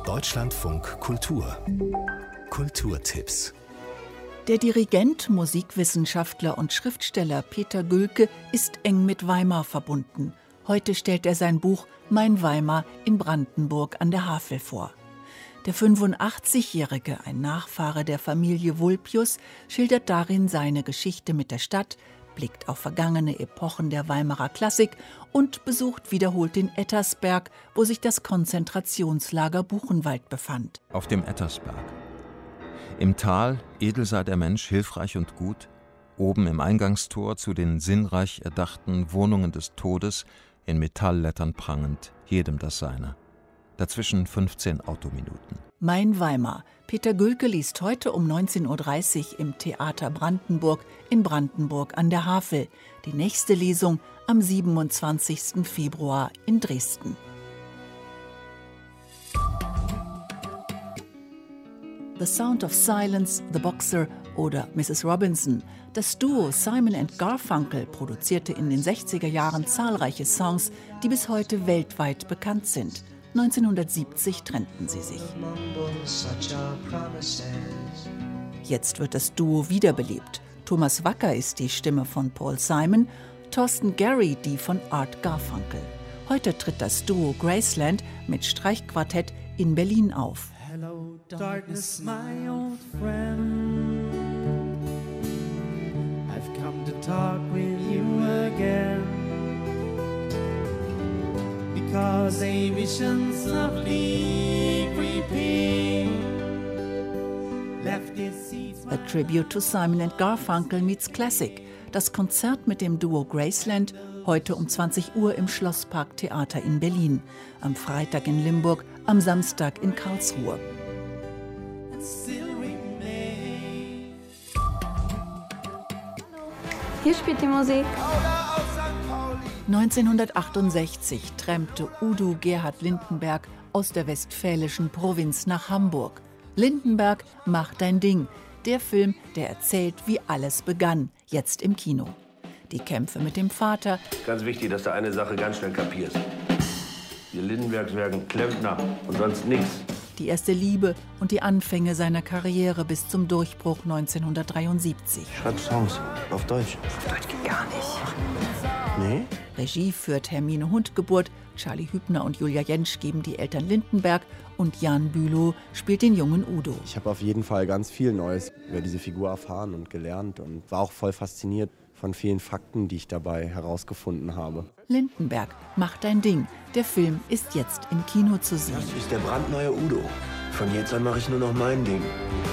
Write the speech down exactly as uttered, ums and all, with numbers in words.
Deutschlandfunk Kultur. Kulturtipps. Der Dirigent, Musikwissenschaftler und Schriftsteller Peter Gülke ist eng mit Weimar verbunden. Heute stellt er sein Buch »Mein Weimar« in Brandenburg an der Havel vor. Der fünfundachtzigjährige, ein Nachfahre der Familie Vulpius, schildert darin seine Geschichte mit der Stadt, blickt auf vergangene Epochen der Weimarer Klassik und besucht wiederholt den Ettersberg, wo sich das Konzentrationslager Buchenwald befand. Auf dem Ettersberg. Im Tal, edel sei der Mensch, hilfreich und gut, oben im Eingangstor zu den sinnreich erdachten Wohnungen des Todes, in Metalllettern prangend, jedem das Seine. Dazwischen fünfzehn Autominuten. Mein Weimar. Peter Gülke liest heute um neunzehn Uhr dreißig im Theater Brandenburg in Brandenburg an der Havel. Die nächste Lesung am siebenundzwanzigsten Februar in Dresden. The Sound of Silence, The Boxer oder Missus Robinson. Das Duo Simon and Garfunkel produzierte in den sechziger Jahren zahlreiche Songs, die bis heute weltweit bekannt sind. neunzehnhundertsiebzig trennten sie sich. Jetzt wird das Duo wiederbelebt. Thomas Wacker ist die Stimme von Paul Simon, Thorsten Gary die von Art Garfunkel. Heute tritt das Duo Graceland mit Streichquartett in Berlin auf. Hello, darkness, my old friend. I've come to talk with you again. Because a vision softly creeping left its seeds. A tribute to Simon and Garfunkel meets Classic. Das Konzert mit dem Duo Graceland heute um zwanzig Uhr im Schlosspark Theater in Berlin. Am Freitag in Limburg, am Samstag in Karlsruhe. Hier spielt die Musik. neunzehnhundertachtundsechzig träumte Udo Gerhard Lindenberg aus der westfälischen Provinz nach Hamburg. Lindenberg, mach dein Ding. Der Film, der erzählt, wie alles begann, jetzt im Kino. Die Kämpfe mit dem Vater. Ganz wichtig, dass du eine Sache ganz schnell kapierst. Wir Lindenbergs werden Klempner und sonst nichts. Die erste Liebe und die Anfänge seiner Karriere bis zum Durchbruch neunzehnhundertdreiundsiebzig. Schreib Songs auf Deutsch. Auf Deutsch geht gar nicht. Nee? Regie führt Hermine Hundgeburt, Charlie Hübner und Julia Jentsch geben die Eltern Lindenberg und Jan Bülow spielt den jungen Udo. Ich habe auf jeden Fall ganz viel Neues über diese Figur erfahren und gelernt und war auch voll fasziniert von vielen Fakten, die ich dabei herausgefunden habe. Lindenberg, mach dein Ding. Der Film ist jetzt im Kino zu sehen. Das ist der brandneue Udo. Von jetzt an mache ich nur noch mein Ding.